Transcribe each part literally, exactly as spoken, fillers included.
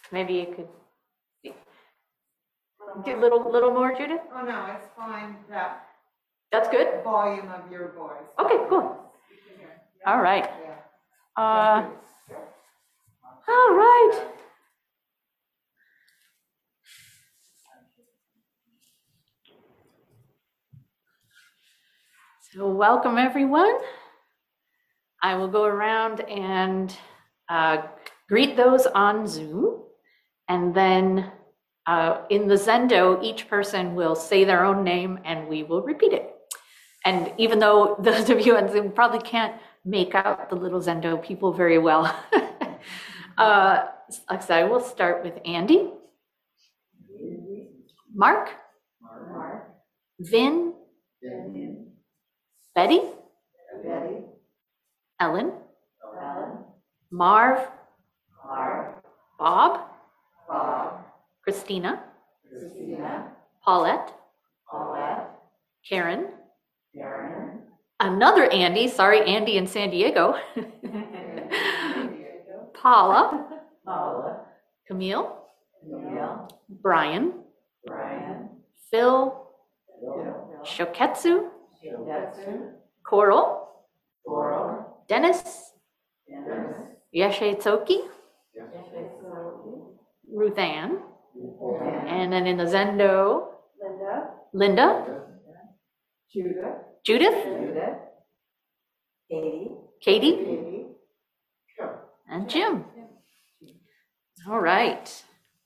Maybe you could do a little, little more, Judith? Oh, no, it's fine, that That's good? volume of your voice. Okay, cool. All right. Yeah. Uh, all right. So welcome, everyone. I will go around and uh, greet those on Zoom. And then uh, in the Zendo, each person will say their own name and we will repeat it. And even though those of you on Zoom probably can't make out the little Zendo people very well, uh, so I will start with Andy, Mark, Mark. Vin, Vivian. Betty, Betty. Ellen, Ellen. Marv, Mark. Bob, Bob. Christina, Christina. Paulette, Paulette. Karen, Karen. another Andy, sorry, Andy in San Diego, Paula, Paula. Camille, Camille. Brian, Brian. Phil, Phil. Shoketsu, Shoketsu. Coral, Coral. Dennis, Dennis. Yeshe Tsoki, Yeshe. Ruth Ann, Ruth. and then in the Zendo, Linda. Linda, Judith. Judith, Judith. Katie. Katie, Katie. and Jim. All right.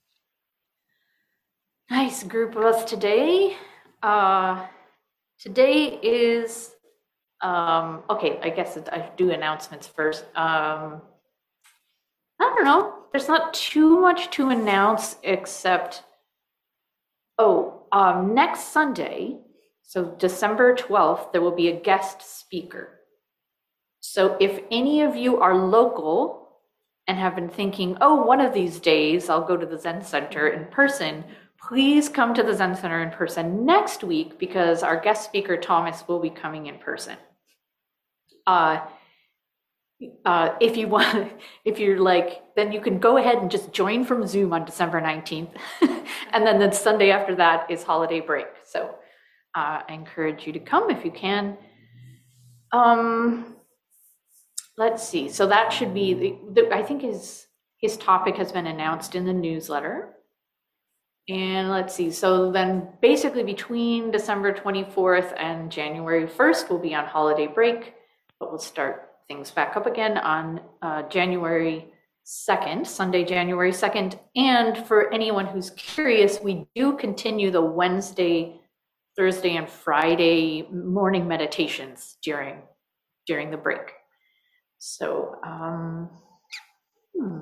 Nice group of us today. Uh, today is, um, okay, I guess I do announcements first. Um, I don't know. There's not too much to announce except, oh, um, next Sunday, so December twelfth, there will be a guest speaker. So if any of you are local and have been thinking, oh, one of these days I'll go to the Zen Center in person, please come to the Zen Center in person next week because our guest speaker, Thomas, will be coming in person. Uh, uh, if you want, if you're like, then you can go ahead and just join from Zoom on December nineteenth. And then the Sunday after that is holiday break. So uh, I encourage you to come if you can. Um, let's see. So that should be, the, the, I think his, his topic has been announced in the newsletter. And let's see, so then basically between December twenty-fourth and January first, we'll be on holiday break, but we'll start things back up again on uh, January second, Sunday, January second. And for anyone who's curious, we do continue the Wednesday, Thursday, and Friday morning meditations during, during the break. So, um, hmm.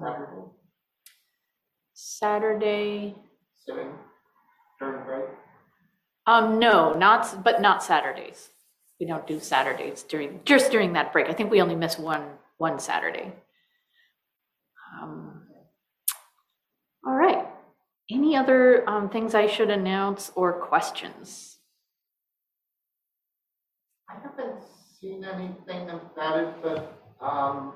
Saturday. Sitting during break? Um, no, not, but not Saturdays. We don't do Saturdays during, just during that break. I think we only miss one, one Saturday. Um, all right. Any other um, things I should announce or questions? I haven't seen anything about it, but um,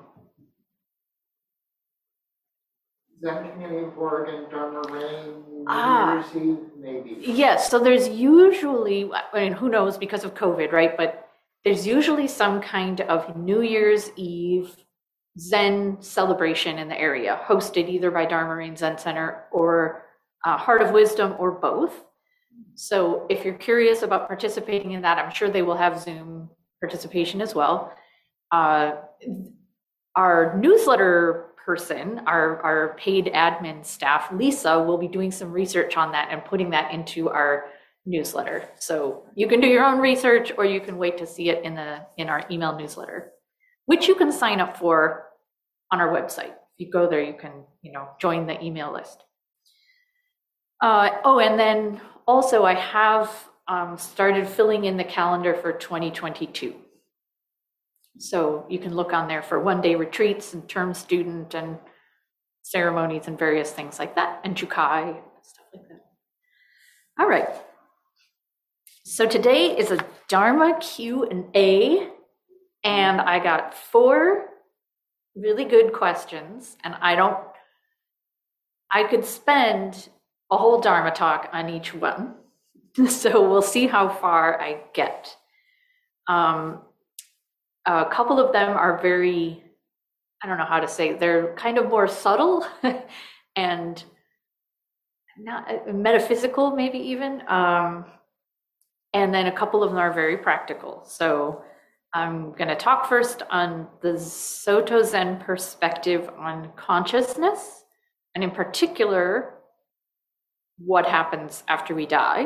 Zen Community of Oregon, Dharma Rain, New Ah. Year's Eve, maybe. Yes, so there's usually, I mean, who knows because of COVID, right? But there's usually some kind of New Year's Eve Zen celebration in the area, hosted either by Dharma Rain Zen Center or uh, Heart of Wisdom or both. So if you're curious about participating in that, I'm sure they will have Zoom participation as well. Uh, our newsletter person, our, our paid admin staff, Lisa, will be doing some research on that and putting that into our newsletter. So you can do your own research or you can wait to see it in the in our email newsletter, which you can sign up for on our website. If you go there, you can, you know, join the email list. Uh, oh, and then also I have um, started filling in the calendar for twenty twenty-two. So you can look on there for one-day retreats and term student and ceremonies and various things like that, and Jukai, stuff like that. All right. So today is a Dharma Q and A, and I got four really good questions, and I don't, I could spend a whole Dharma talk on each one. So we'll see how far I get. Um, a couple of them are very, I don't know how to say, they're kind of more subtle and not metaphysical, maybe even. Um, and then a couple of them are very practical. So I'm going to talk first on the Soto Zen perspective on consciousness, and in particular, what happens after we die.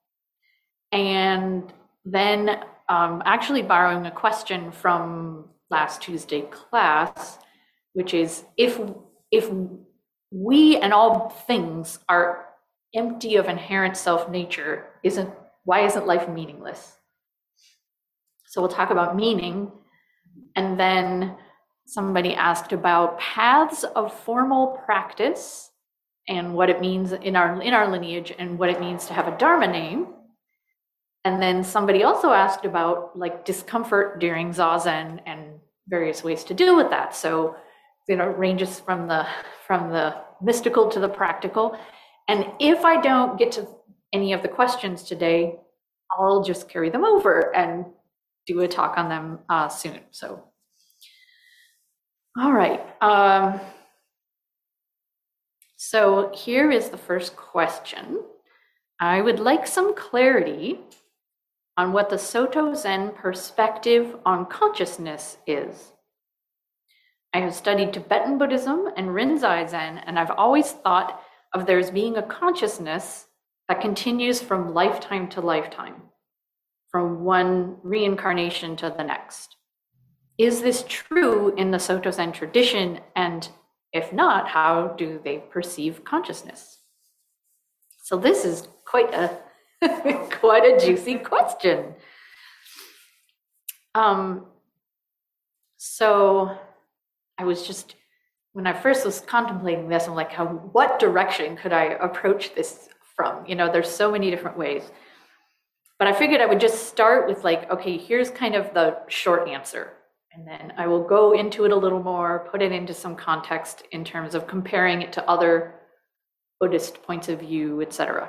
And then um, actually borrowing a question from last Tuesday class, which is if if we and all things are empty of inherent self-nature, isn't why isn't life meaningless? So we'll talk about meaning. And then somebody asked about paths of formal practice and what it means in our in our lineage and what it means to have a Dharma name. And then somebody also asked about like discomfort during Zazen and various ways to deal with that. So, you know, it ranges from the from the mystical to the practical. And if I don't get to any of the questions today, I'll just carry them over and do a talk on them uh, soon. So, all right. Um, so here is the first question. I would like some clarity on what the Soto Zen perspective on consciousness is. I have studied Tibetan Buddhism and Rinzai Zen, and I've always thought of there as being a consciousness that continues from lifetime to lifetime, from one reincarnation to the next. Is this true in the Soto Zen tradition? And if not, how do they perceive consciousness? So this is quite a quite a juicy question. Um, so I was just, when I first was contemplating this, I'm like, how, what direction could I approach this from? You know, there's so many different ways. But I figured I would just start with like, okay, here's kind of the short answer. And then I will go into it a little more, put it into some context in terms of comparing it to other Buddhist points of view, et cetera.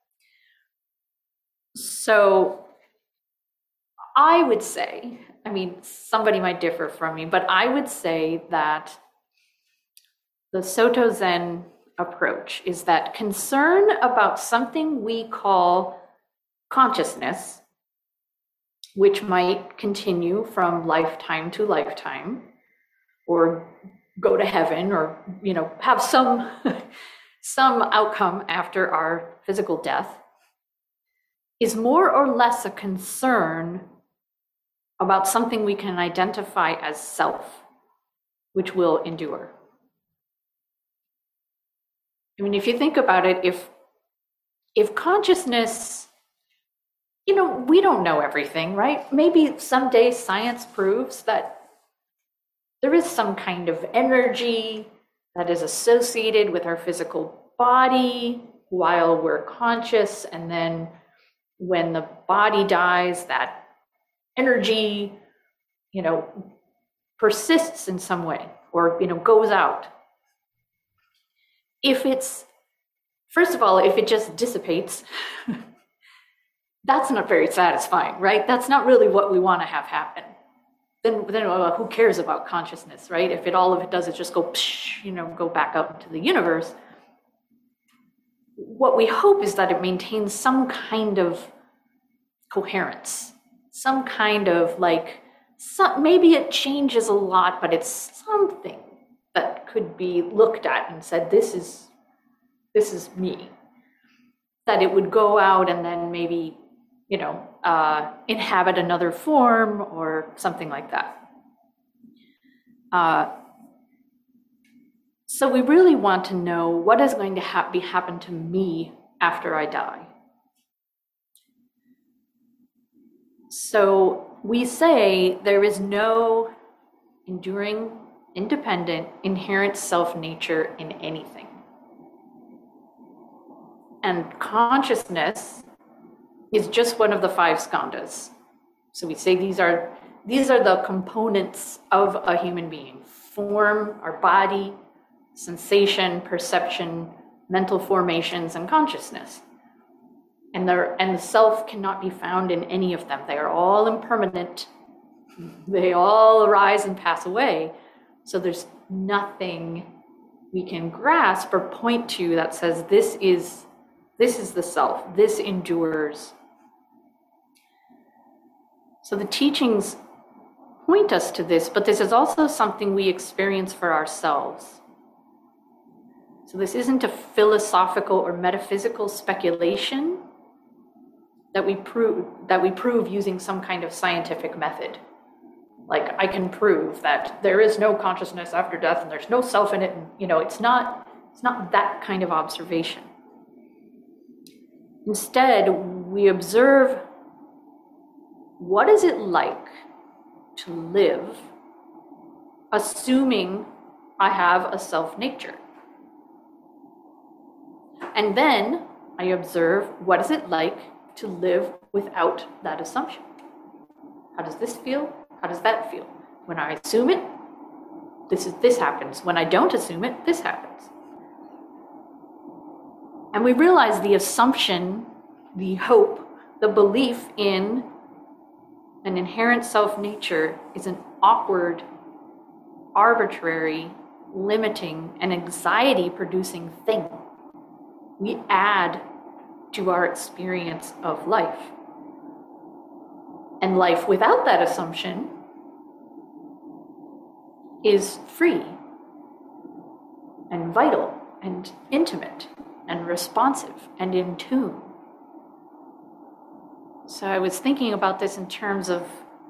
So I would say, I mean, somebody might differ from me, but I would say that the Soto Zen approach is that concern about something we call consciousness, which might continue from lifetime to lifetime, or go to heaven, or, you know, have some, some outcome after our physical death, is more or less a concern about something we can identify as self, which will endure. I mean, if you think about it, if if consciousness, you know, we don't know everything, right? Maybe someday science proves that there is some kind of energy that is associated with our physical body while we're conscious, and then when the body dies, that energy, you know, persists in some way, or, you know, goes out. If it's, first of all, if it just dissipates, that's not very satisfying, right? That's not really what we want to have happen. Then, then well, who cares about consciousness, right? If it all of it does is just go, psh, you know, go back out into the universe. What we hope is that it maintains some kind of coherence, some kind of like, some, maybe it changes a lot, but it's something that could be looked at and said, this is, this is me. That it would go out and then maybe, you know, uh, inhabit another form or something like that. Uh, so we really want to know what is going to ha- be happen to me after I die. So we say there is no enduring, independent, inherent self-nature in anything. And consciousness is just one of the five skandhas. So we say these are these are the components of a human being: form, our body, sensation, perception, mental formations, and consciousness. And, and the self cannot be found in any of them. They are all impermanent. They all arise and pass away. So there's nothing we can grasp or point to that says this is, this is the self, this endures. So the teachings point us to this, but this is also something we experience for ourselves. So this isn't a philosophical or metaphysical speculation that we prove that we prove using some kind of scientific method. Like, I can prove that there is no consciousness after death and there's no self in it, and you know, it's not it's not that kind of observation. Instead, we observe what is it like to live assuming I have a self nature. And then I observe what is it like to live without that assumption. How does this feel? How does that feel? When I assume it, this is this happens. When I don't assume it, this happens. And we realize the assumption, the hope, the belief in an inherent self-nature is an awkward, arbitrary, limiting, and anxiety-producing thing. We add to our experience of life. And life without that assumption is free and vital and intimate and responsive and in tune. So I was thinking about this in terms of,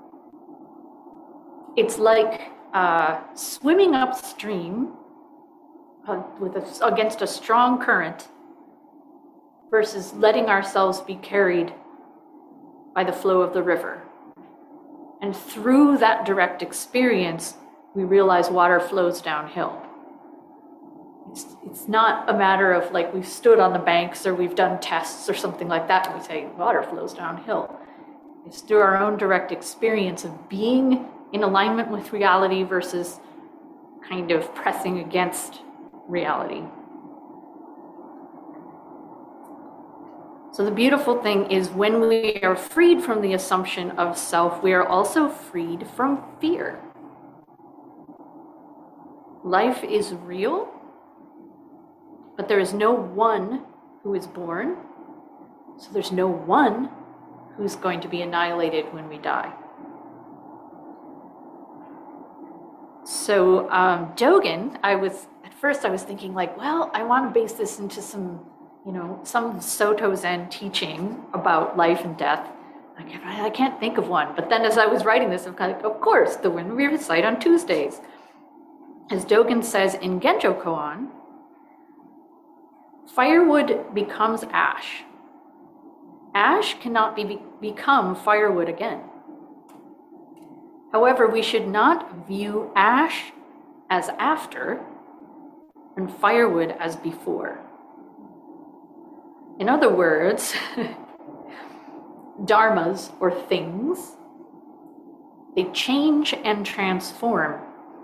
it's like uh, swimming upstream uh, with a, against a strong current versus letting ourselves be carried by the flow of the river. And through that direct experience, we realize water flows downhill. It's, it's not a matter of like we've stood on the banks or we've done tests or something like that and we say water flows downhill. It's through our own direct experience of being in alignment with reality versus kind of pressing against reality. So the beautiful thing is when we are freed from the assumption of self, we are also freed from fear. Life is real, but there is no one who is born, so there's no one who's going to be annihilated when we die. So um, Dogen, I was, at first I was thinking like, well, I want to base this into some, you know, some Soto Zen teaching about life and death. Like, I can't think of one. But then as I was writing this, I'm kind of like, of course, the one we recite on Tuesdays. As Dogen says in Genjo Koan, firewood becomes ash. Ash cannot be, become firewood again. However, we should not view ash as after and firewood as before. In other words, dharmas or things, they change and transform.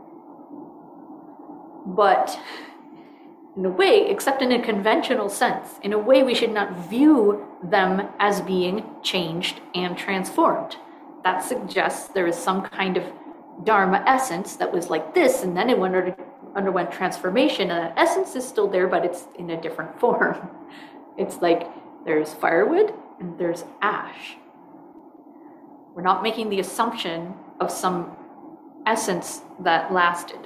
But in a way, except in a conventional sense, in a way we should not view them as being changed and transformed. That suggests there is some kind of dharma essence that was like this, and then it under, underwent transformation, and that essence is still there, but it's in a different form. It's like there's firewood and there's ash. We're not making the assumption of some essence that lasted.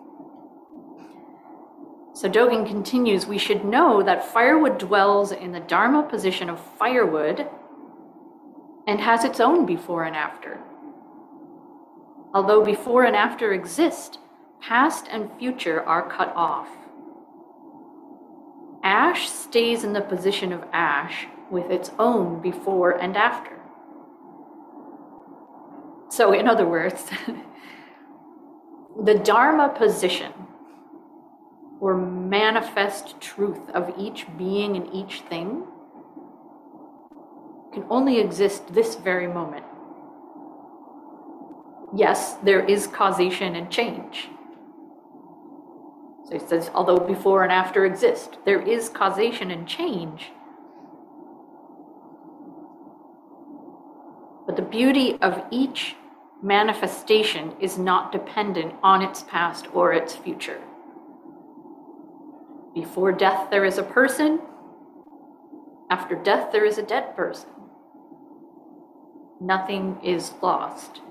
So Dogen continues, we should know that firewood dwells in the dharma position of firewood and has its own before and after. Although before and after exist, past and future are cut off. Ash stays in the position of ash with its own before and after. So in other words, the dharma position or manifest truth of each being and each thing can only exist this very moment. Yes, there is causation and change. So he says, although before and after exist, there is causation and change. But the beauty of each manifestation is not dependent on its past or its future. Before death, there is a person. After death, there is a dead person. Nothing is lost.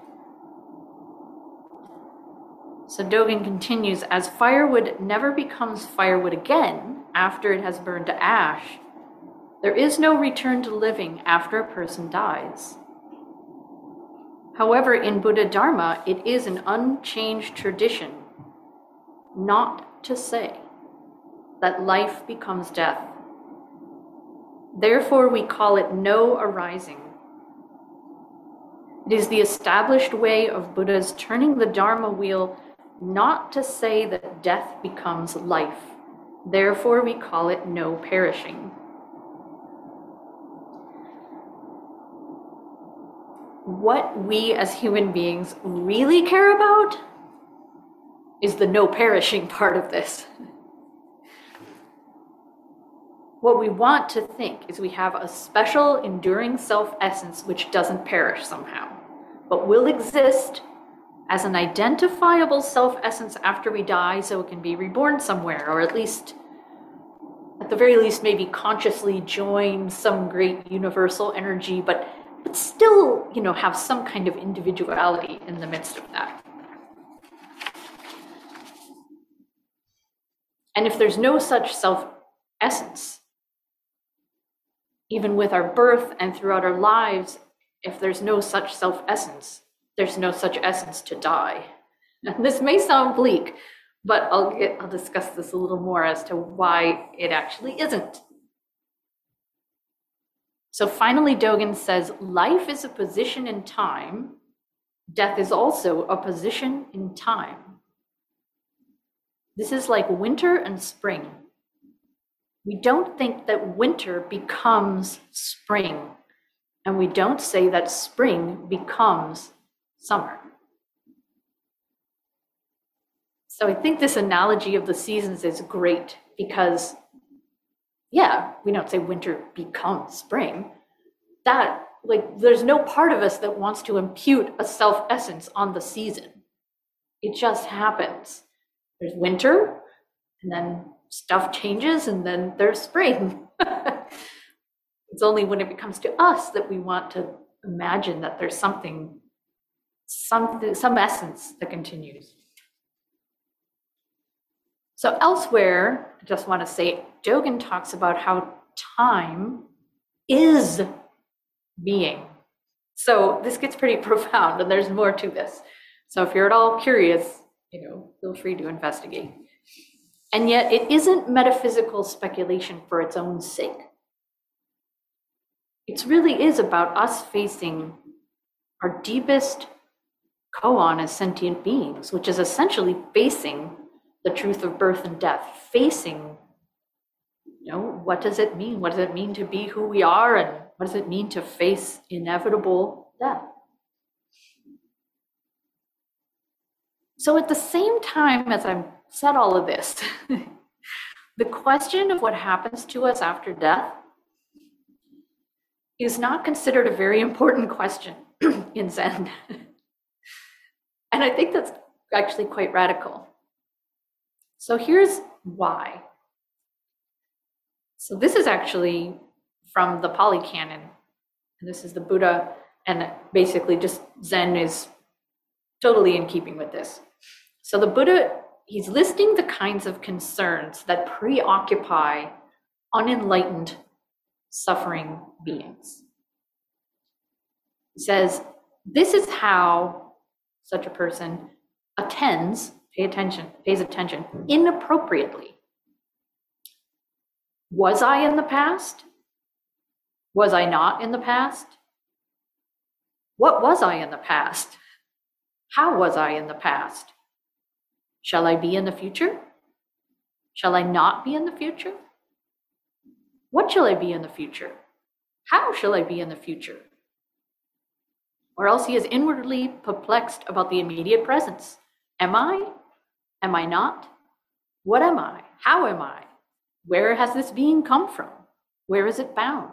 So Dogen continues, as firewood never becomes firewood again after it has burned to ash, there is no return to living after a person dies. However, in Buddha Dharma, it is an unchanged tradition not to say that life becomes death. Therefore, we call it no arising. It is the established way of Buddha's turning the Dharma wheel not to say that death becomes life. Therefore, we call it no perishing. What we as human beings really care about is the no perishing part of this. What we want to think is we have a special enduring self-essence which doesn't perish somehow, but will exist as an identifiable self-essence after we die, so it can be reborn somewhere, or at least, at the very least, maybe consciously join some great universal energy, but, but still, you know, have some kind of individuality in the midst of that. And if there's no such self-essence, even with our birth and throughout our lives, if there's no such self-essence, there's no such essence to die. And this may sound bleak, but I'll get, I'll discuss this a little more as to why it actually isn't. So finally, Dogen says, life is a position in time. Death is also a position in time. This is like winter and spring. We don't think that winter becomes spring, and we don't say that spring becomes summer. So I think this analogy of the seasons is great because, yeah, we don't say winter becomes spring. That, like, there's no part of us that wants to impute a self-essence on the season. It just happens. There's winter, and then stuff changes, and then there's spring. It's only when it becomes to us that we want to imagine that there's something, something, some essence that continues. So elsewhere, I just want to say, Dogen talks about how time is being. So this gets pretty profound, and there's more to this. So if you're at all curious, you know, feel free to investigate. And yet it isn't metaphysical speculation for its own sake. It really is about us facing our deepest koan as sentient beings, which is essentially facing the truth of birth and death, facing, you know, what does it mean? What does it mean to be who we are? And what does it mean to face inevitable death? So at the same time as I've said all of this, the question of what happens to us after death is not considered a very important question in Zen. And I think that's actually quite radical. So here's why. So this is actually from the Pali Canon. And this is the Buddha, and basically just Zen is totally in keeping with this. So the Buddha, he's listing the kinds of concerns that preoccupy unenlightened, suffering beings. He says, this is how such a person attends, pay attention, pays attention inappropriately. Was I in the past? Was I not in the past? What was I in the past? How was I in the past? Shall I be in the future? Shall I not be in the future? What shall I be in the future? How shall I be in the future? Or else he is inwardly perplexed about the immediate presence. Am I? Am I not? What am I? How am I? Where has this being come from? Where is it bound?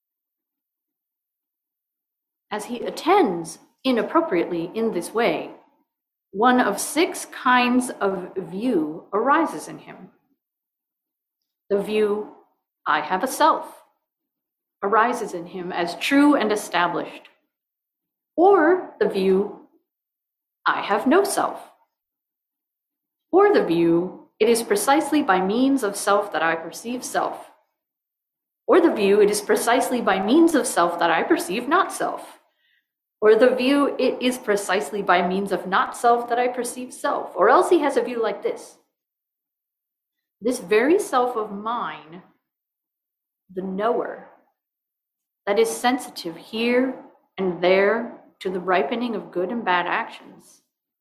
As he attends inappropriately in this way, one of six kinds of view arises in him. The view, I have a self, arises in him as true and established. Or the view, I have no self. Or the view, it is precisely by means of self that I perceive self. Or the view, it is precisely by means of self that I perceive not self. Or the view, it is precisely by means of not self that I perceive self. Or else he has a view like this. This very self of mine, the knower, that is sensitive here and there to the ripening of good and bad actions,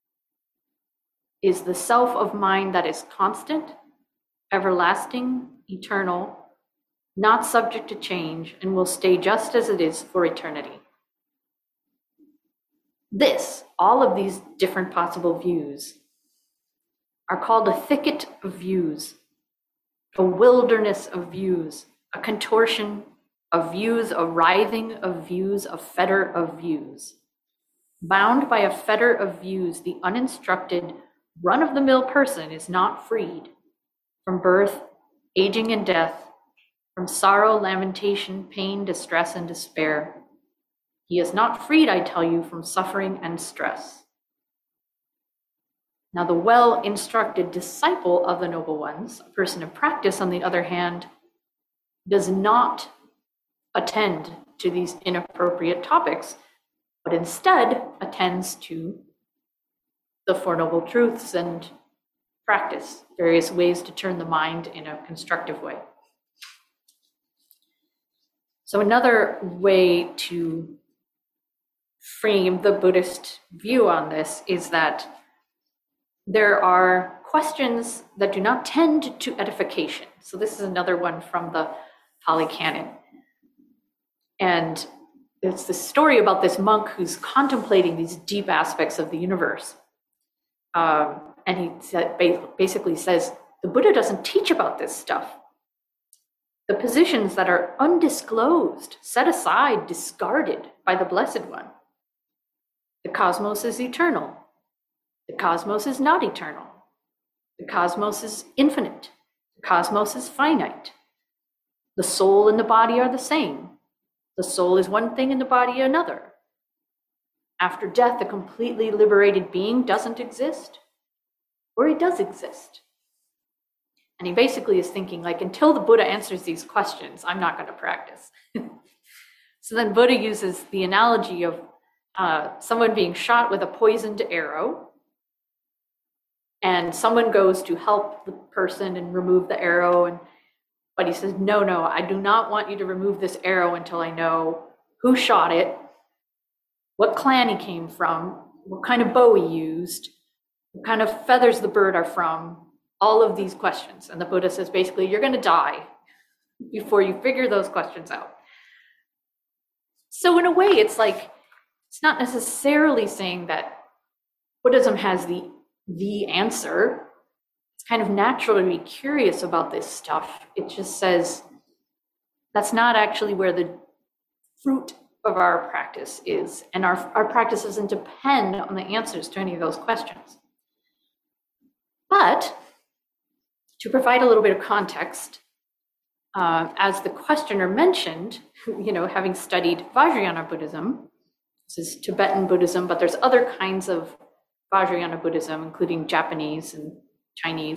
is the self of mine that is constant, everlasting, eternal, not subject to change, and will stay just as it is for eternity. This, all of these different possible views, are called a thicket of views, a wilderness of views, a contortion of views, a writhing of views, a fetter of views. Bound by a fetter of views, the uninstructed, run-of-the-mill person is not freed from birth, aging, and death, from sorrow, lamentation, pain, distress, and despair. He is not freed, I tell you, from suffering and stress. Now, the well-instructed disciple of the noble ones, a person of practice, on the other hand, does not attend to these inappropriate topics, but instead attends to the Four Noble Truths and practice various ways to turn the mind in a constructive way. So another way to frame the Buddhist view on this is that there are questions that do not tend to edification. So this is another one from the Pali Canon. And it's the story about this monk who's contemplating these deep aspects of the universe. Um, and he said, basically says, the Buddha doesn't teach about this stuff. The positions that are undisclosed, set aside, discarded by the Blessed One. The cosmos is eternal. The cosmos is not eternal. The cosmos is infinite. The cosmos is finite. The soul and the body are the same. The soul is one thing and the body another. After death, a completely liberated being doesn't exist, or he does exist. And he basically is thinking, like, until the Buddha answers these questions, I'm not going to practice. So then Buddha uses the analogy of uh, someone being shot with a poisoned arrow, and someone goes to help the person and remove the arrow, and but he says, no, no, I do not want you to remove this arrow until I know who shot it, what clan he came from, what kind of bow he used, what kind of feathers the bird are from, all of these questions. And the Buddha says, basically, you're going to die before you figure those questions out. So in a way, it's like, it's not necessarily saying that Buddhism has the, the answer. It's kind of natural to be curious about this stuff. It just says that's not actually where the fruit of our practice is. And our, our practice doesn't depend on the answers to any of those questions. But to provide a little bit of context, uh, as the questioner mentioned, you know, having studied Vajrayana Buddhism, this is Tibetan Buddhism, but there's other kinds of Vajrayana Buddhism, including Japanese and Chinese.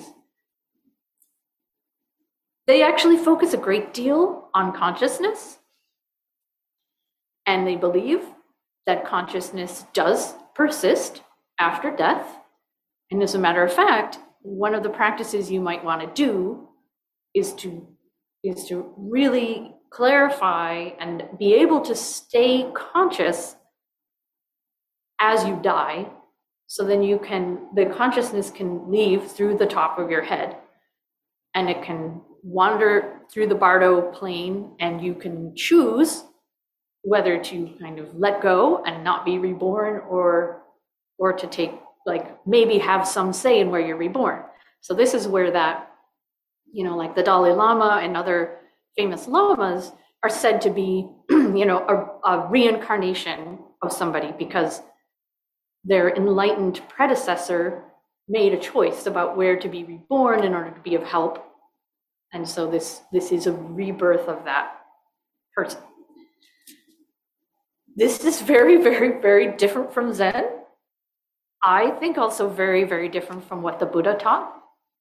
They actually focus a great deal on consciousness. And they believe that consciousness does persist after death. And as a matter of fact, one of the practices you might want to do is to, is to really clarify and be able to stay conscious as you die. So then you can, the consciousness can leave through the top of your head, and it can wander through the Bardo plane, and you can choose whether to kind of let go and not be reborn, or or to take, like, maybe have some say in where you're reborn. So this is where that, you know, like the Dalai Lama and other famous lamas are said to be, you know, a, a reincarnation of somebody because their enlightened predecessor made a choice about where to be reborn in order to be of help. And so this, this is a rebirth of that person. This is very, very, very different from Zen. I think also very, very different from what the Buddha taught.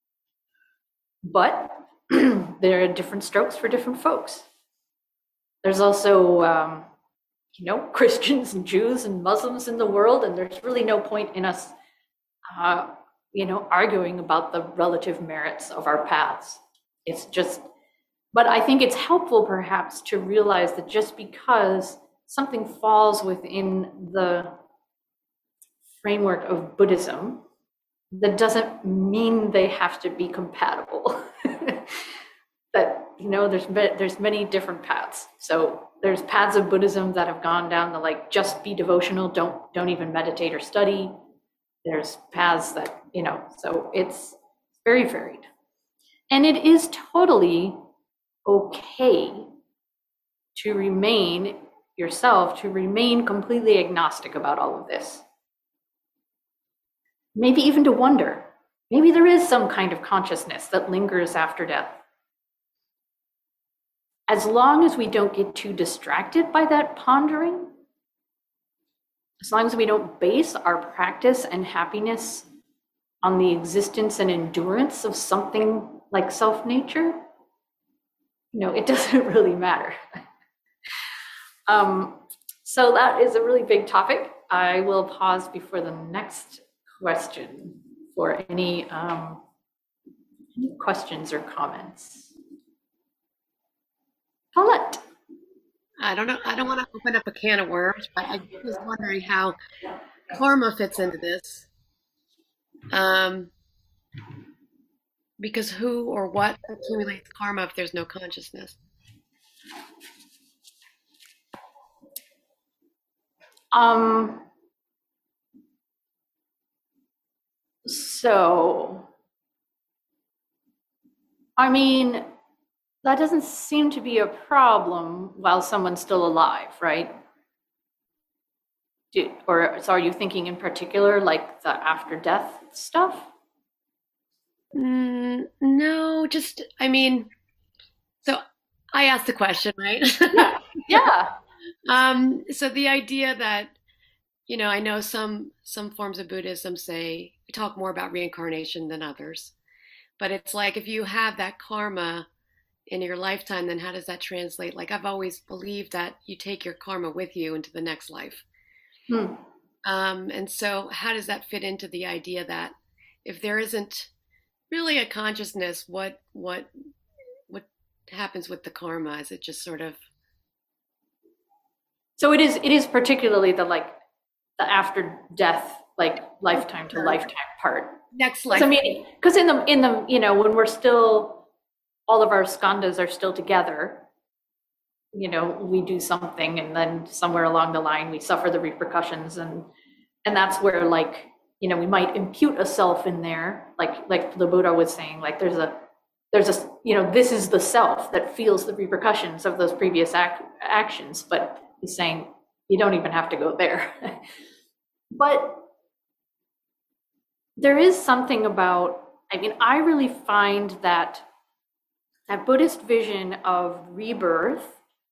But there are different strokes for different folks. There's also, um, you know, Christians and Jews and Muslims in the world, and there's really no point in us, uh, you know, arguing about the relative merits of our paths. It's just, but I think it's helpful perhaps to realize that just because something falls within the framework of Buddhism, that doesn't mean they have to be compatible. That, you know, there's there's many different paths. So there's paths of Buddhism that have gone down the like just be devotional, don't don't even meditate or study. There's paths that, you know, so it's very varied. And it is totally okay to remain yourself, to remain completely agnostic about all of this. Maybe even to wonder, maybe there is some kind of consciousness that lingers after death. As long as we don't get too distracted by that pondering, as long as we don't base our practice and happiness on the existence and endurance of something like self-nature, you know, it doesn't really matter. um, so that is a really big topic. I will pause before the next question for any, um, any questions or comments. Paulette. I don't know. I don't want to open up a can of worms, but I was wondering how karma fits into this. Um, because who or what accumulates karma if there's no consciousness? Um, so, I mean, that doesn't seem to be a problem while someone's still alive, right? Do, or so are you thinking in particular like the after death stuff? Mm, no, just, I mean, so I asked the question, right? Yeah. Yeah. Um, so the idea that, you know, I know some some forms of Buddhism say talk more about reincarnation than others, but it's like if you have that karma in your lifetime, then how does that translate? Like I've always believed that you take your karma with you into the next life. Hmm. Um, and so how does that fit into the idea that if there isn't really a consciousness, what what what happens with the karma? Is it just sort of? So it is it is particularly the like the after death, like lifetime to lifetime part. Next life. I mean, because in the in the you know when we're still, all of our skandhas are still together, you know, we do something and then somewhere along the line we suffer the repercussions, and and that's where like, you know, we might impute a self in there, like like the Buddha was saying, like there's a there's a you know, this is the self that feels the repercussions of those previous ac- actions, but he's saying you don't even have to go there. But there is something about, I mean, I really find that that Buddhist vision of rebirth,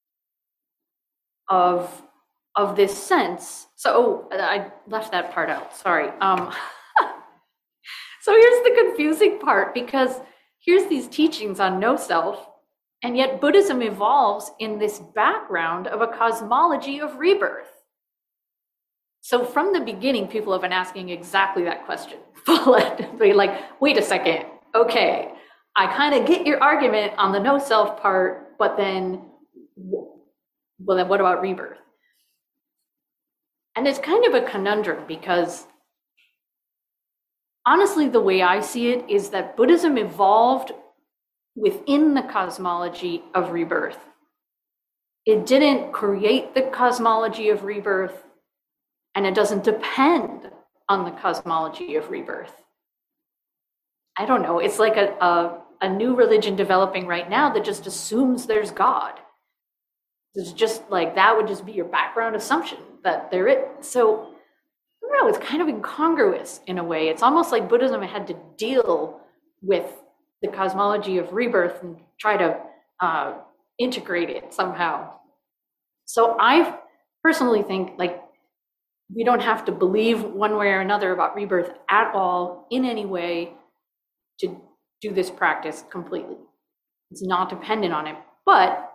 of of this sense. So oh, I left that part out. Sorry. Um, so here's the confusing part, because here's these teachings on no self, and yet Buddhism evolves in this background of a cosmology of rebirth. So from the beginning, people have been asking exactly that question. They're like, wait a second. Okay. I kind of get your argument on the no self part, but then, well, then what about rebirth? And it's kind of a conundrum, because honestly, the way I see it is that Buddhism evolved within the cosmology of rebirth. It didn't create the cosmology of rebirth, and it doesn't depend on the cosmology of rebirth. I don't know, it's like a, a, a new religion developing right now that just assumes there's God. It's just like, that would just be your background assumption that there is. So, I don't know, it's kind of incongruous in a way. It's almost like Buddhism had to deal with the cosmology of rebirth and try to uh, integrate it somehow. So I personally think, like, we don't have to believe one way or another about rebirth at all in any way to do this practice completely. It's not dependent on it. But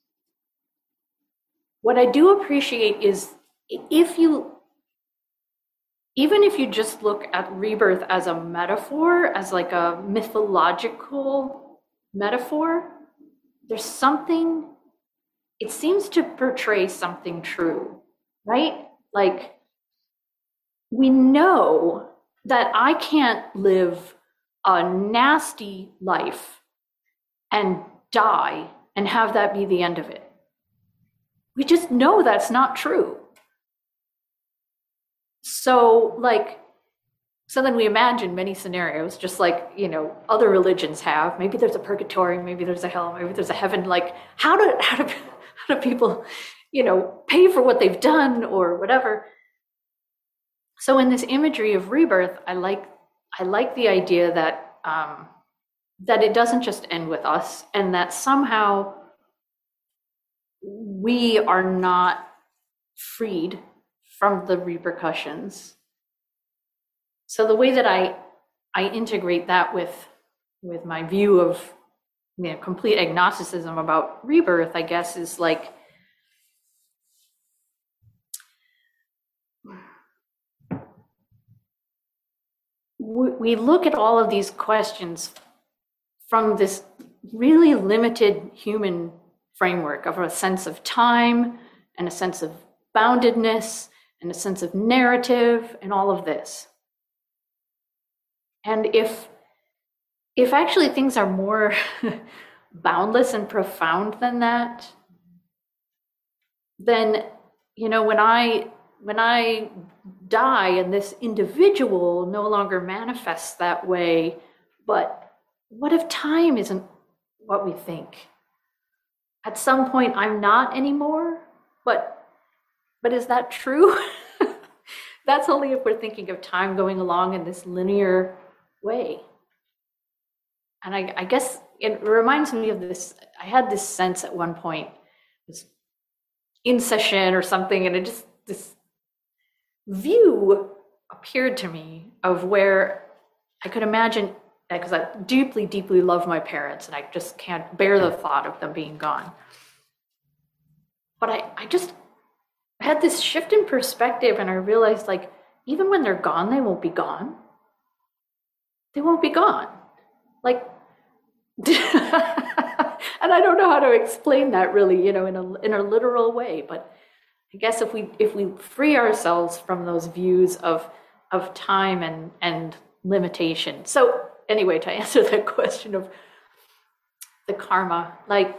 what I do appreciate is if you, even if you just look at rebirth as a metaphor, as like a mythological metaphor, there's something, it seems to portray something true, right? Like, we know that I can't live a nasty life and die and have that be the end of it. We just know that's not true. So, like, so then we imagine many scenarios, just like, you know, other religions have. Maybe there's a purgatory, maybe there's a hell, maybe there's a heaven. Like, how do how do how do people, you know, pay for what they've done or whatever? So in this imagery of rebirth, I like I like the idea that um, that it doesn't just end with us, and that somehow we are not freed from the repercussions. So the way that I I integrate that with with my view of, you know, complete agnosticism about rebirth, I guess, is like, we look at all of these questions from this really limited human framework of a sense of time and a sense of boundedness and a sense of narrative and all of this. And if if actually things are more boundless and profound than that, then, you know, when I when I die and this individual no longer manifests that way, but what if time isn't what we think? At some point I'm not anymore, but but is that true? That's only if we're thinking of time going along in this linear way. And I, I guess it reminds me of this, I had this sense at one point, this in session or something, and it just, this view appeared to me of where I could imagine, because I deeply, deeply love my parents and I just can't bear the thought of them being gone. But I, I just had this shift in perspective, and I realized, like, even when they're gone, they won't be gone. They won't be gone. Like, and I don't know how to explain that really, you know, in a in a literal way, but I guess if we if we free ourselves from those views of of time and and limitation. So anyway, to answer that question of the karma, like,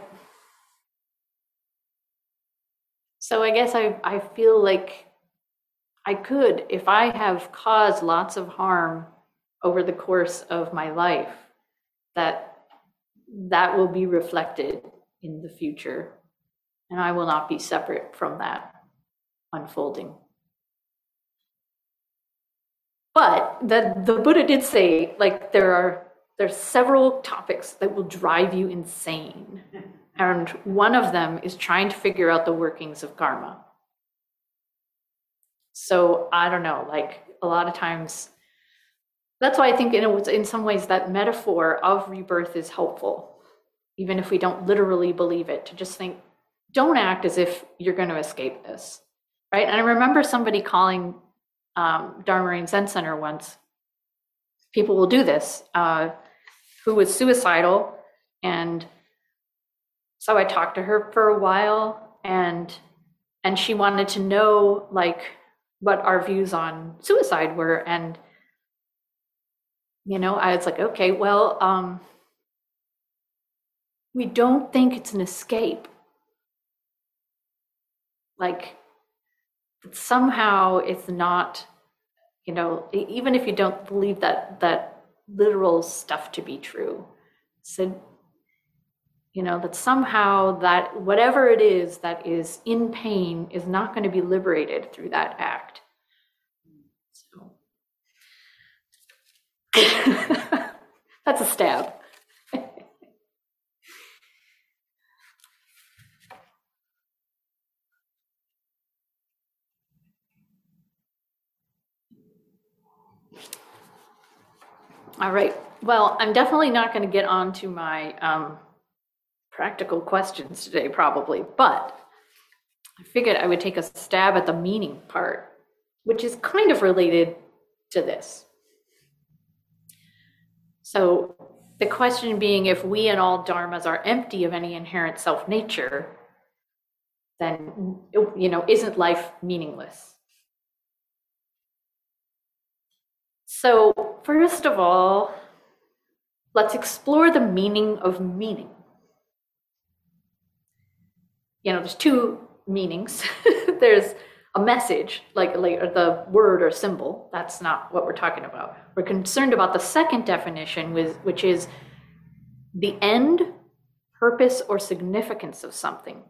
so I guess I I feel like I could, if I have caused lots of harm over the course of my life, that that will be reflected in the future, and I will not be separate from that unfolding. But the, the Buddha did say, like, there are there's several topics that will drive you insane. And one of them is trying to figure out the workings of karma. So I don't know, like, a lot of times, that's why I think in, in some ways that metaphor of rebirth is helpful, even if we don't literally believe it, to just think, don't act as if you're going to escape this, right? And I remember somebody calling um, Dharma Marine Zen Center once, people will do this, uh, who was suicidal. And so I talked to her for a while, and and she wanted to know, like, what our views on suicide were. And you know, I was like, okay, well, um, we don't think it's an escape. Like, somehow it's not, you know, even if you don't believe that that literal stuff to be true. So, you know, that somehow that whatever it is that is in pain is not going to be liberated through that act. So that's a stab. All right. Well, I'm definitely not going to get on to my um, practical questions today, probably, but I figured I would take a stab at the meaning part, which is kind of related to this. So the question being, if we and all dharmas are empty of any inherent self-nature, then, you know, isn't life meaningless? So first of all, let's explore the meaning of meaning. You know, there's two meanings. There's a message, like, like the word or symbol. That's not what we're talking about. We're concerned about the second definition, which is the end, purpose, or significance of something.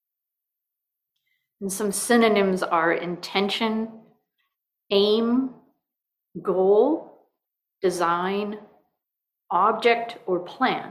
And some synonyms are intention, aim, goal, design, object, or plan.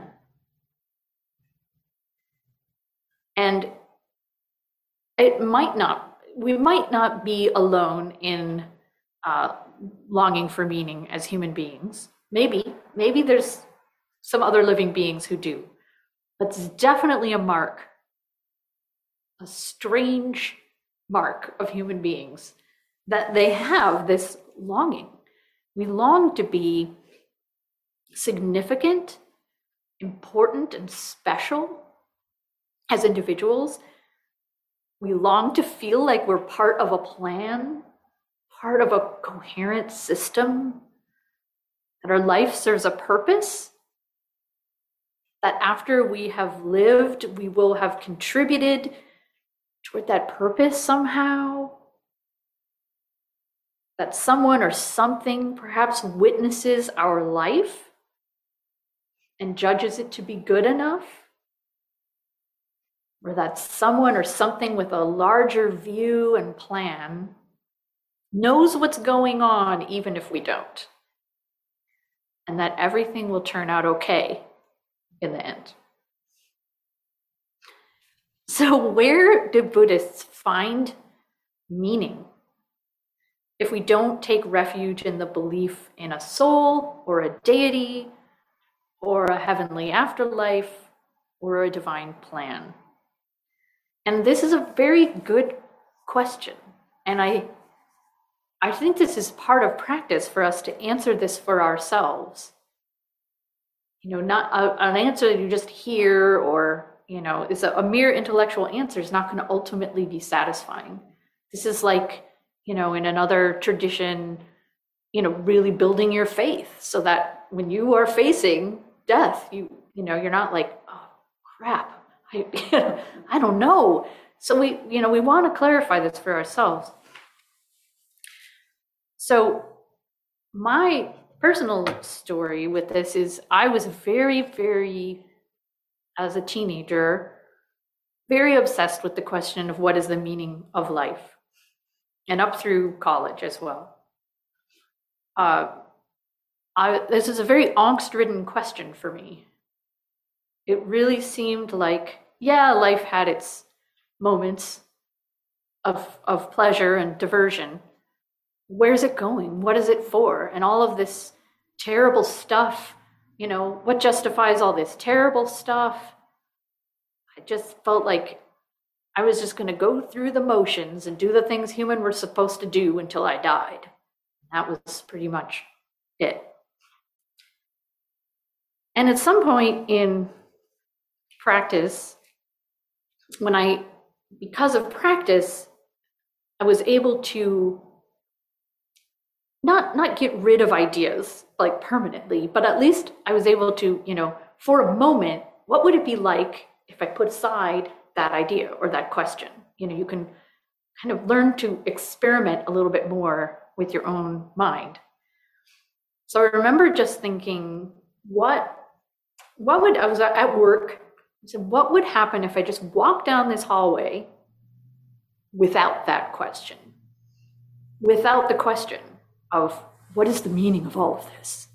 And it might not, we might not be alone in uh, longing for meaning as human beings. Maybe, maybe there's some other living beings who do, but it's definitely a mark, a strange mark of human beings, that they have this longing. We long to be significant, important, and special as individuals. We long to feel like we're part of a plan, part of a coherent system, that our life serves a purpose, that after we have lived, we will have contributed toward that purpose somehow, that someone or something perhaps witnesses our life and judges it to be good enough, or that someone or something with a larger view and plan knows what's going on even if we don't, and that everything will turn out okay in the end. So where do Buddhists find meaning if we don't take refuge in the belief in a soul or a deity or a heavenly afterlife or a divine plan? And this is a very good question. And I, I think this is part of practice for us to answer this for ourselves. You know, not a, an answer that you just hear or, you know, is a, a mere intellectual answer is not going to ultimately be satisfying. This is like, you know, in another tradition, you know, really building your faith so that when you are facing death, you, you know, you're not like, oh, crap. I, I don't know. So we, you know, we want to clarify this for ourselves. So my personal story with this is I was very, very, as a teenager, very obsessed with the question of what is the meaning of life, and up through college as well. Uh, I, this is a very angst-ridden question for me. It really seemed like, yeah, life had its moments of, of pleasure and diversion. Where's it going? What is it for? And all of this terrible stuff, you know, what justifies all this terrible stuff? I just felt like I was just going to go through the motions and do the things human were supposed to do until I died. That was pretty much it. And at some point in practice, when I, because of practice, I was able to not, not get rid of ideas like permanently, but at least I was able to, you know, for a moment, what would it be like if I put aside that idea or that question? You know, you can kind of learn to experiment a little bit more with your own mind. So I remember just thinking, what, what would, I was at work, I said, what would happen if I just walked down this hallway without that question? Without the question of, what is the meaning of all of this?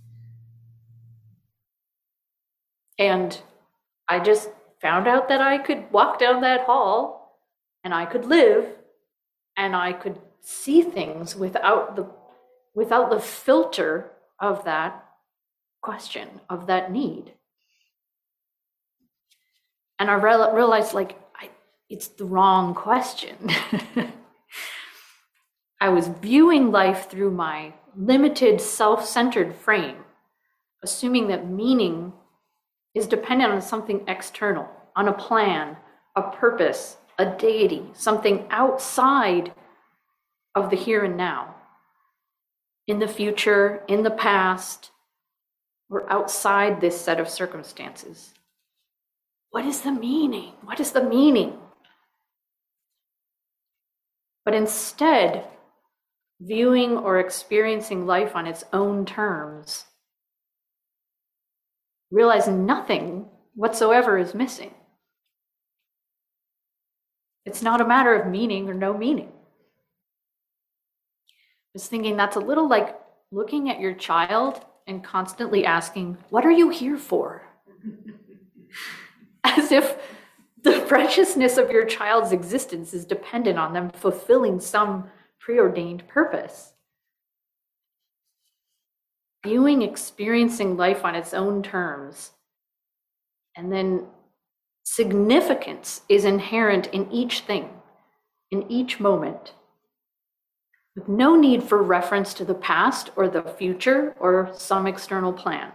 And I just found out that I could walk down that hall and I could live and I could see things without the, without the filter of that question, of that need. And I re- realized, like, I, it's the wrong question. I was viewing life through my limited, self-centered frame, assuming that meaning is dependent on something external, on a plan, a purpose, a deity, something outside of the here and now, in the future, in the past, or outside this set of circumstances. What is the meaning? What is the meaning? But instead, viewing or experiencing life on its own terms, realize nothing whatsoever is missing. It's not a matter of meaning or no meaning. I was thinking that's a little like looking at your child and constantly asking, what are you here for? As if the preciousness of your child's existence is dependent on them fulfilling some preordained purpose. Viewing, experiencing life on its own terms, and then significance is inherent in each thing, in each moment, with no need for reference to the past or the future or some external plan.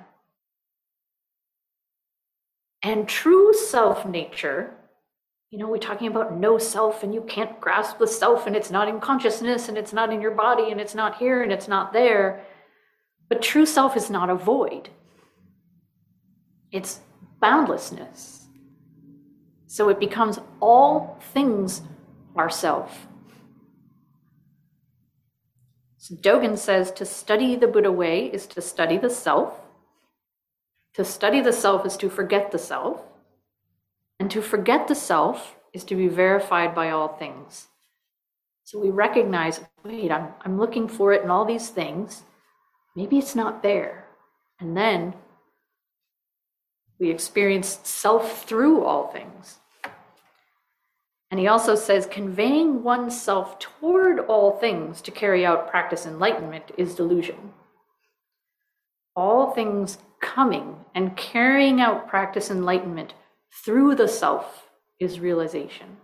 And true self-nature, you know, we're talking about no self, and you can't grasp the self, and it's not in consciousness, and it's not in your body, and it's not here, and it's not there. But true self is not a void. It's boundlessness. So it becomes all things are self. So Dogen says to study the Buddha way is to study the self. To study the self is to forget the self. And to forget the self is to be verified by all things. So we recognize, wait, I'm, I'm looking for it in all these things. Maybe it's not there. And then we experience self through all things. And he also says, conveying oneself toward all things to carry out practice enlightenment is delusion. All things coming and carrying out practice enlightenment through the self is realization.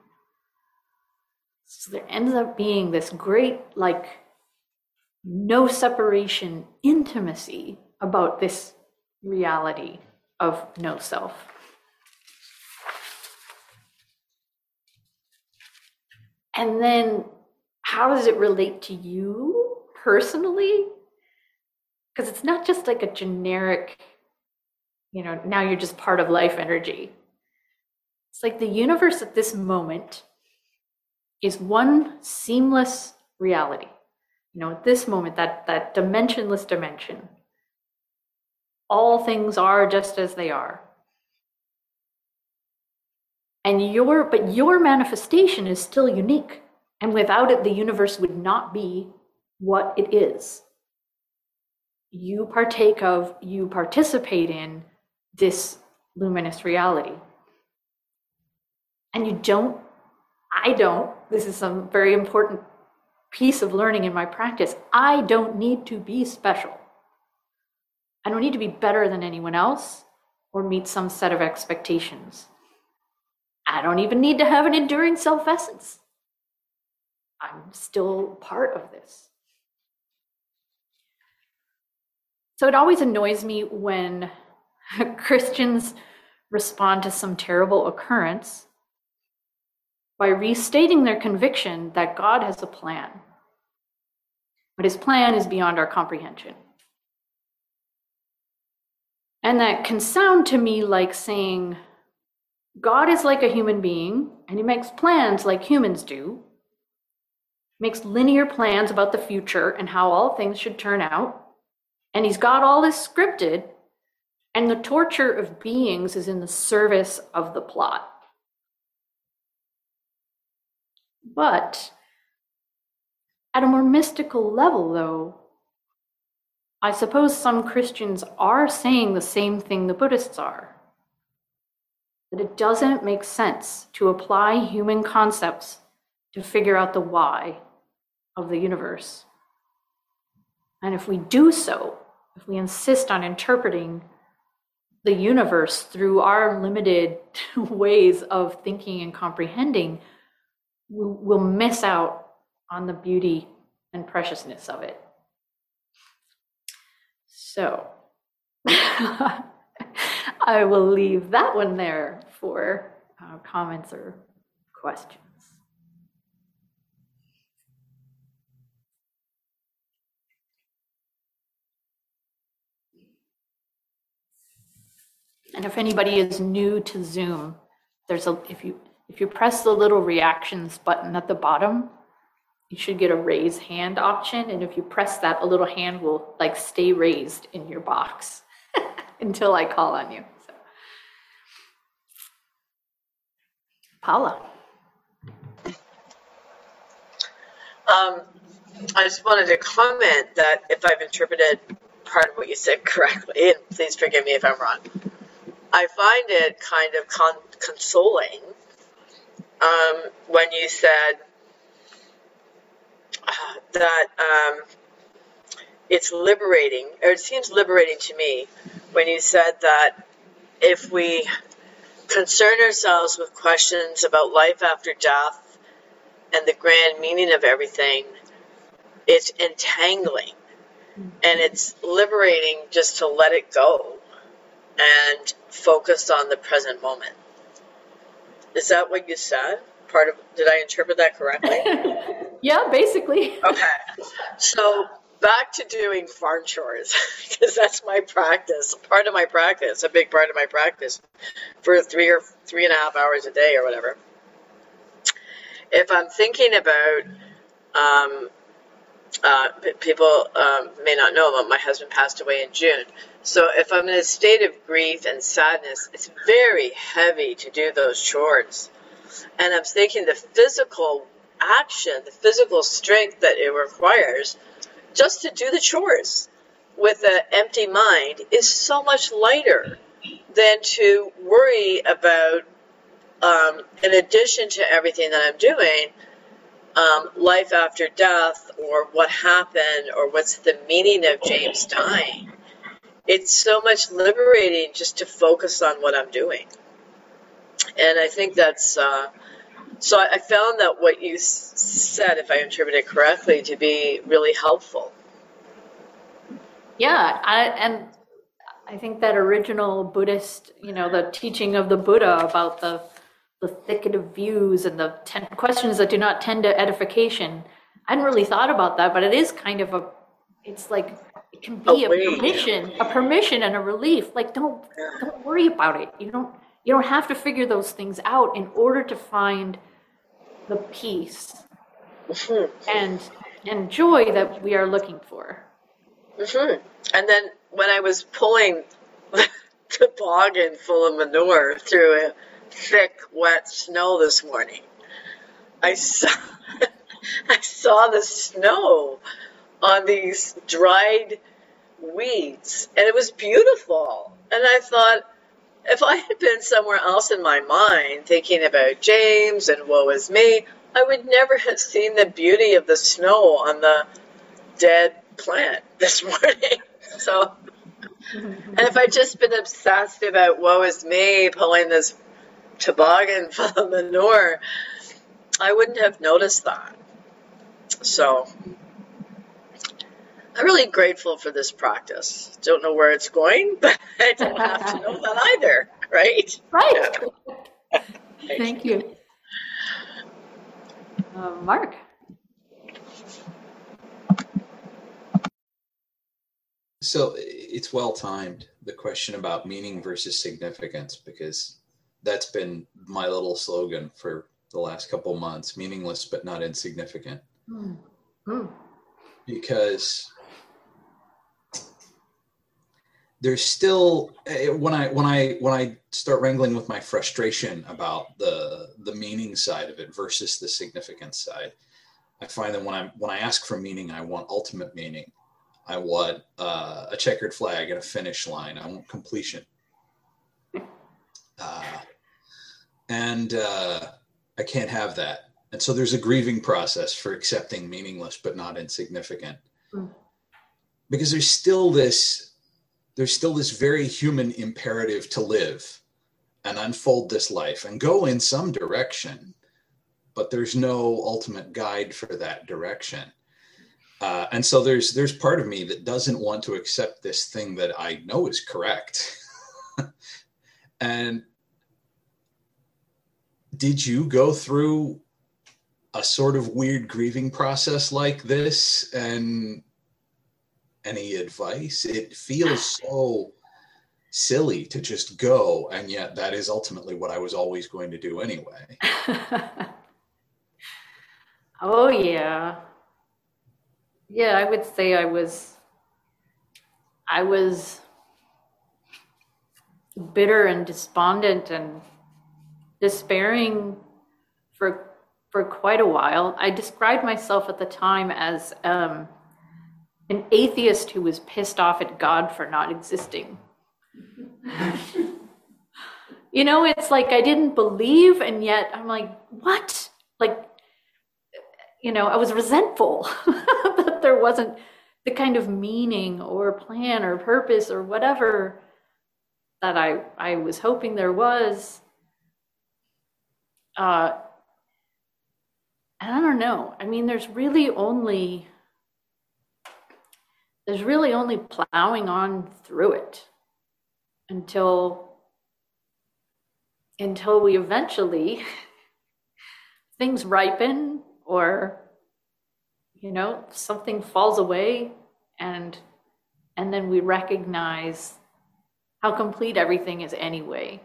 So there ends up being this great, like, no separation intimacy about this reality of no self. And then how does it relate to you personally? Because it's not just like a generic, you know, now you're just part of life energy. It's like the universe at this moment is one seamless reality. You know, at this moment, that, that dimensionless dimension, all things are just as they are. And your, but your manifestation is still unique. And without it, the universe would not be what it is. You partake of, you participate in this luminous reality. And you don't, I don't, this is some very important piece of learning in my practice. I don't need to be special. I don't need to be better than anyone else or meet some set of expectations. I don't even need to have an enduring self-essence. I'm still part of this. So it always annoys me when Christians respond to some terrible occurrence by restating their conviction that God has a plan, but his plan is beyond our comprehension. And that can sound to me like saying, God is like a human being, and he makes plans like humans do, makes linear plans about the future and how all things should turn out. And he's got all this scripted, and the torture of beings is in the service of the plot. But at a more mystical level, though, I suppose some Christians are saying the same thing the Buddhists are. That it doesn't make sense to apply human concepts to figure out the why of the universe. And if we do so, if we insist on interpreting the universe through our limited ways of thinking and comprehending, we'll miss out on the beauty and preciousness of it. So I will leave that one there for uh, comments or questions. And if anybody is new to Zoom, there's a if you if you press the little reactions button at the bottom, you should get a raise hand option. And if you press that, a little hand will like stay raised in your box until I call on you. So. Paula. Um, I just wanted to comment that if I've interpreted part of what you said correctly, and please forgive me if I'm wrong, I find it kind of con- consoling um, when you said uh, that um, it's liberating, or it seems liberating to me, when you said that if we concern ourselves with questions about life after death and the grand meaning of everything, it's entangling, and it's liberating just to let it go and focus on the present moment. Is that what you said? Part of, did I interpret that correctly? Yeah, basically. Okay. So back to doing farm chores, because that's my practice, part of my practice, a big part of my practice for three or three and a half hours a day or whatever. If I'm thinking about, um, uh, people um, may not know, but my husband passed away in June. So if I'm in a state of grief and sadness, it's very heavy to do those chores. And I'm thinking the physical action, the physical strength that it requires just to do the chores with an empty mind is so much lighter than to worry about, um, in addition to everything that I'm doing, um, life after death, or what happened, or what's the meaning of James dying. It's so much liberating just to focus on what I'm doing. And I think that's, uh, so I found that what you s- said, if I interpreted it correctly, to be really helpful. Yeah, I, and I think that original Buddhist, you know, the teaching of the Buddha about the the thicket of views and the ten questions that do not tend to edification. I hadn't really thought about that, but it is kind of a, it's like, it can be a, a permission, a permission and a relief. Like, don't, don't worry about it. You don't, you don't have to figure those things out in order to find the peace Mm-hmm. and, and joy that we are looking for. Mm-hmm. And then when I was pulling the toboggan full of manure through a thick, wet snow this morning, I saw, I saw the snow on these dried weeds, and it was beautiful. And I thought, if I had been somewhere else in my mind, thinking about James and woe is me, I would never have seen the beauty of the snow on the dead plant this morning. So, and if I'd just been obsessed about woe is me, pulling this toboggan full of manure, I wouldn't have noticed that. So, I'm really grateful for this practice. Don't know where it's going, but I don't have to know that either, right? Right. Yeah. Thank you. Uh, Mark. So it's well timed, the question about meaning versus significance, because that's been my little slogan for the last couple months: meaningless but not insignificant. Mm. Mm. Because there's still eh, when I when I when I start wrangling with my frustration about the the meaning side of it versus the significance side, I find that when I when I ask for meaning, I want ultimate meaning. I want uh, a checkered flag and a finish line. I want completion. Uh, and uh, I can't have that. And so there's a grieving process for accepting meaningless but not insignificant. Mm. Because there's still this, there's still this very human imperative to live and unfold this life and go in some direction, but there's no ultimate guide for that direction. Uh, and so there's there's part of me that doesn't want to accept this thing that I know is correct. And did you go through a sort of weird grieving process like this? And any advice? It feels so silly to just go, and yet that is ultimately what I was always going to do anyway. Oh, yeah. Yeah, I would say I was, I was bitter and despondent and despairing for for quite a while. I described myself at the time as um, an atheist who was pissed off at God for not existing. You know, it's like I didn't believe, and yet I'm like, what? Like, you know, I was resentful that there wasn't the kind of meaning or plan or purpose or whatever that I, I was hoping there was. Uh, and I don't know. I mean, there's really only, there's really only plowing on through it until, until we eventually, things ripen, or, you know, something falls away, and and then we recognize how complete everything is anyway.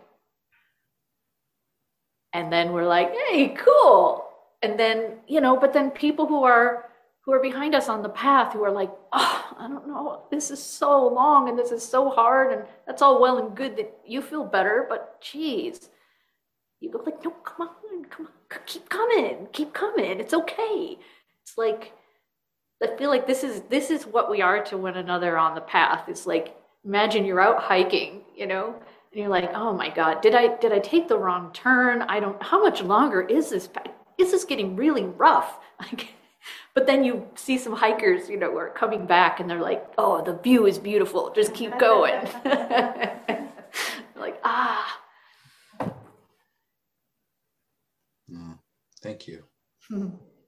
And then we're like, hey, cool. And then, you know, but then people who are who are behind us on the path who are like, oh, I don't know, this is so long and this is so hard, and that's all well and good that you feel better, but geez. You go like, no, come on, come on, keep coming, keep coming. It's okay. It's like, I feel like this is this is what we are to one another on the path. It's like, imagine you're out hiking, you know, and you're like, oh my God, did I did I take the wrong turn? I don't. How much longer is this? Is this getting really rough? But then you see some hikers, you know, who are coming back, and they're like, oh, the view is beautiful. Just keep going. Like, ah. Mm, thank you. Hmm.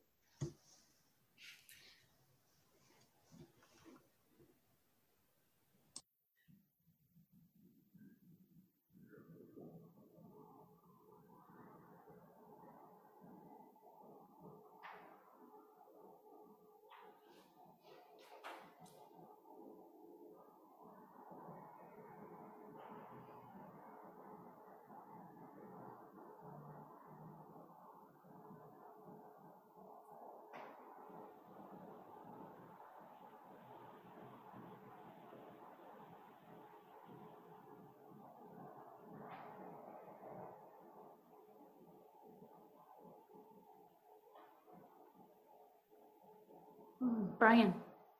Brian.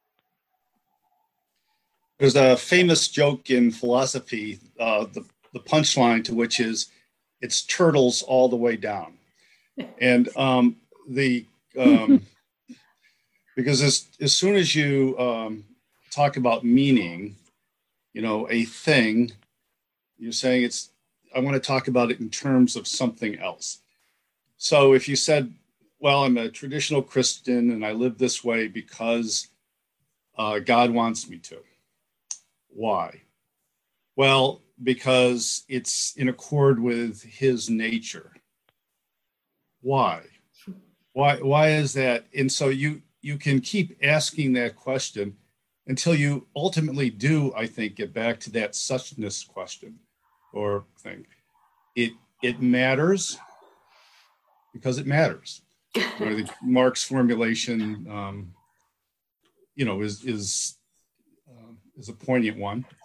There's a famous joke in philosophy, uh, the, the punchline to which is, it's turtles all the way down. And um, the, um, because as, as soon as you um, talk about meaning, you know, a thing, you're saying it's, I want to talk about it in terms of something else. So if you said, well, I'm a traditional Christian and I live this way because uh, God wants me to. Why? Well, because it's in accord with his nature. Why? Why, why is that? And so you, you can keep asking that question until you ultimately do, I think, get back to that suchness question or thing. It, it matters because it matters. You know, the Marx formulation, um, you know, is is uh, is a poignant one.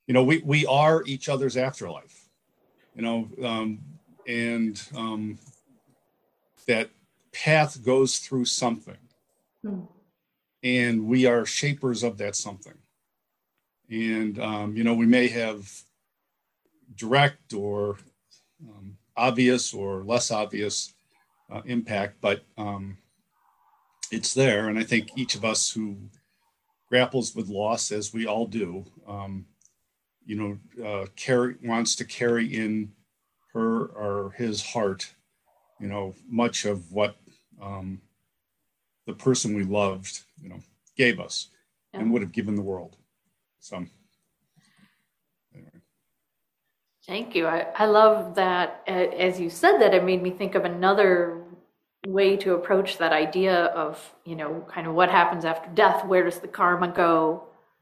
you know, we, we are each other's afterlife, you know, um, and um, that path goes through something. Hmm. And we are shapers of that something. And, um, you know, we may have direct or um, obvious or less obvious uh, impact, but um, it's there. And I think each of us who grapples with loss, as we all do, um, you know, uh, carry, wants to carry in her or his heart, you know, much of what um, the person we loved, you know, gave us yeah. and would have given the world. So, anyway. Thank you. I, I love that. Uh, as you said that, it made me think of another way to approach that idea of, you know, kind of what happens after death. Where does the karma go?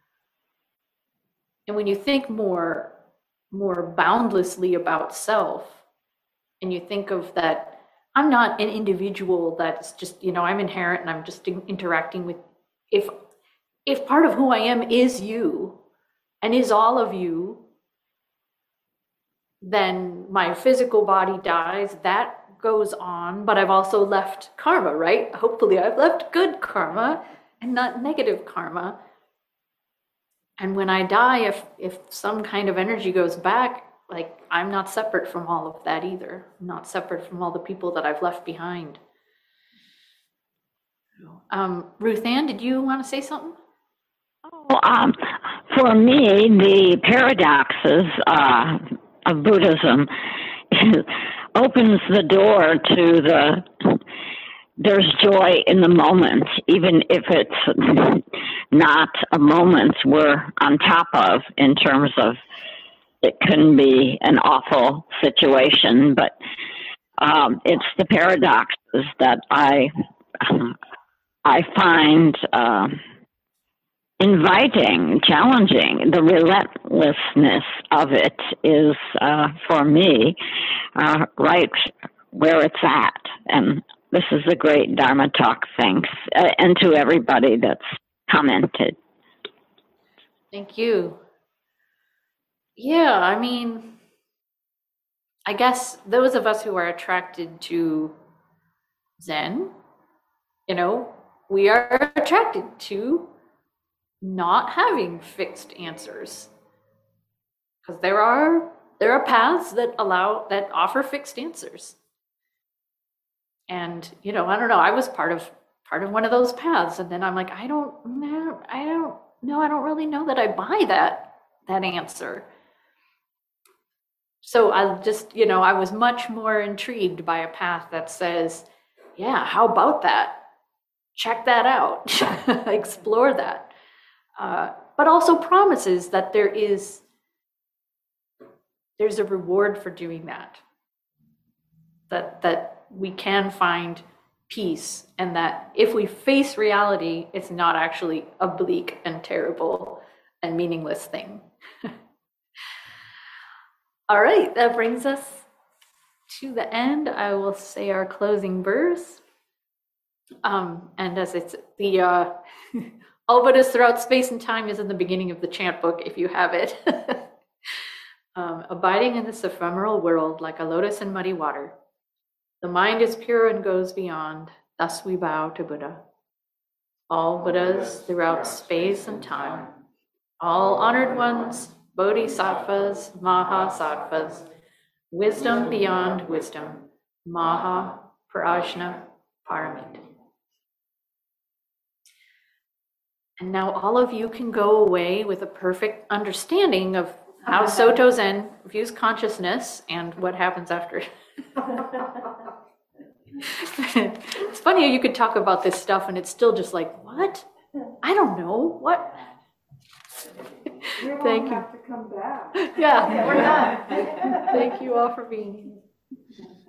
And when you think more, more boundlessly about self, and you think of that, I'm not an individual that's just, you know, I'm inherent and I'm just interacting with, if, if part of who I am is you and is all of you, then my physical body dies, that goes on, but I've also left karma, right? Hopefully I've left good karma and not negative karma. And when I die, if if some kind of energy goes back, like I'm not separate from all of that either. I'm not separate from all the people that I've left behind. Um, Ruth Ann, did you want to say something? Oh, um, for me, the paradoxes uh, of Buddhism opens the door to the, there's joy in the moment, even if it's not a moment we're on top of in terms of it can be an awful situation, but um, it's the paradoxes that I I find uh, inviting, challenging. The relentlessness of it is, uh, for me, uh, right where it's at. And this is a great Dharma talk, thanks, uh, and to everybody that's commented. Thank you. Yeah, I mean, I guess those of us who are attracted to Zen, you know, we are attracted to not having fixed answers, because there are there are paths that allow that offer fixed answers. And you know, I don't know. I was part of part of one of those paths, and then I'm like, I don't know. I don't know. I don't really know that I buy that that answer. So I just, you know, I was much more intrigued by a path that says, yeah, how about that? Check that out, explore that. Uh, but also promises that there is, there's a reward for doing that. That, that we can find peace, and that if we face reality, it's not actually a bleak and terrible and meaningless thing. All right, that brings us to the end. I will say our closing verse. Um, and as it's the, uh, all Buddhas throughout space and time is in the beginning of the chant book, if you have it. um, Abiding in this ephemeral world like a lotus in muddy water, the mind is pure and goes beyond. Thus we bow to Buddha. All Buddhas throughout space and time, all honored ones, Bodhisattvas, Mahasattvas, wisdom beyond wisdom, Maha Prajna Paramit. And now all of you can go away with a perfect understanding of how Soto Zen views consciousness and what happens after. It's funny how you could talk about this stuff and it's still just like, what? I don't know. What? We won't Thank you. have to come back. Yeah, we're done. Thank you all for being here.